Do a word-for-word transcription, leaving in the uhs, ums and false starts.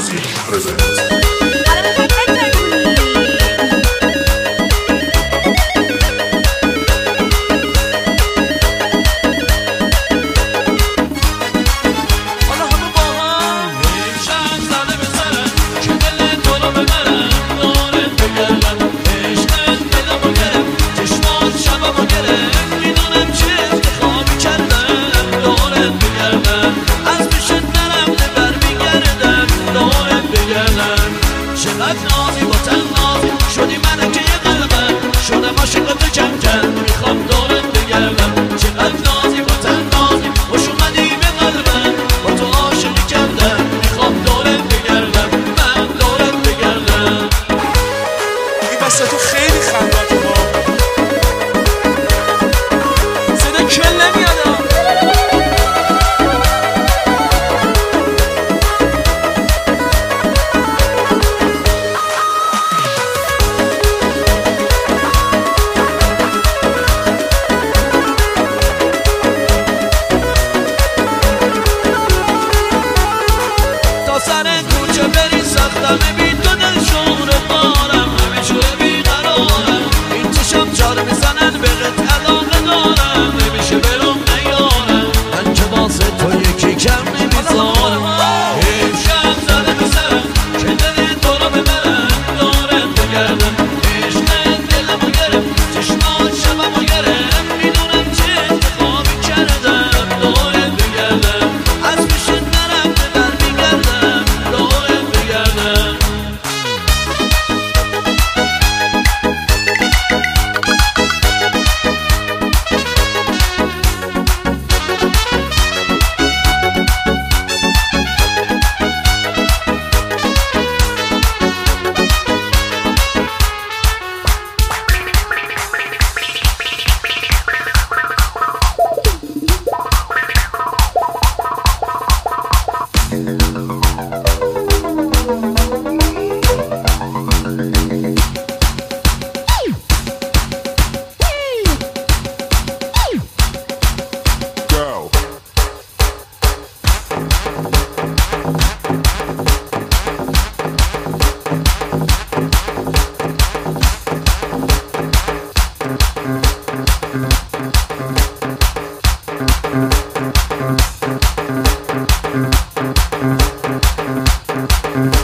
Music presents. نازی با تن نازی شدی من که یه قلبم شدم عاشقت کم کم میخوام دورت بگردم چقدر نازی با تن نازی خوش اومدی به قلبم با تو عاشقی کردم میخوام دورت بگردم من دورت بگردم این واسه تو خیلی خنداته ها صدا کل نمیاد سر کوچه بری سختم بی تو دل شوره بارم همه شوره بیقرارم این چشم چار میزنن به قط علاقه دارم نمیشه برم نیارم من که واسه تو یکی کم نمیذارم عشقم زده به سرم که دل تو رو ببرم دارم بگردم عشق دلمو گرم چشمات شبمو گرم میدونم چه اتفاقی کردم دارم بگردم از پیشت نرم به در میگردم Thank you.